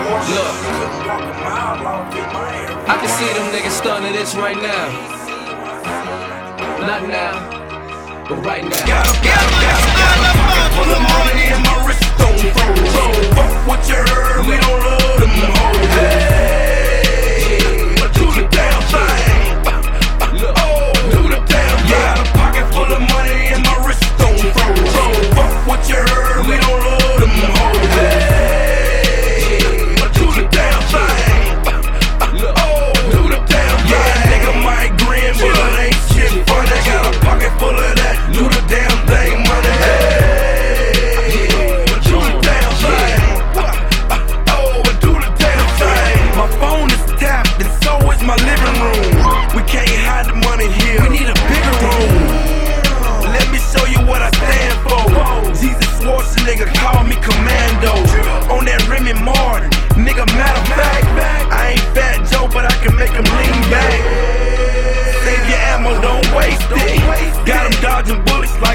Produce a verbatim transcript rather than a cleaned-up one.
Look, I can see them niggas stunning this right now. Not now, but right now. Got a pocket full of money and my wrist don't froze. Fuck what you heard, we don't love them hoes. Hey, do the damn thing. Oh, do the damn thing. Got a pocket full of money and my wrist don't froze. Fuck what you heard, we don't love them hoes. Hey, do the damn thing. Oh, do the damn thing. Yeah, nigga might grin, but it ain't shit funny. Got a pocket full of that. Do the damn thing, money. Hey, do the damn thing. Oh, do the damn thing. My phone is tapped and so is my living room. We can't hide the money here. We need a bigger room. Let me show you what I stand for. Jesus Schwarzenegger call me commando. On that Remy Martin, nigga, matter of fact, I ain't Fat Joe, but I can make him lean back. Save your ammo, don't waste it. Got him dodging bullets like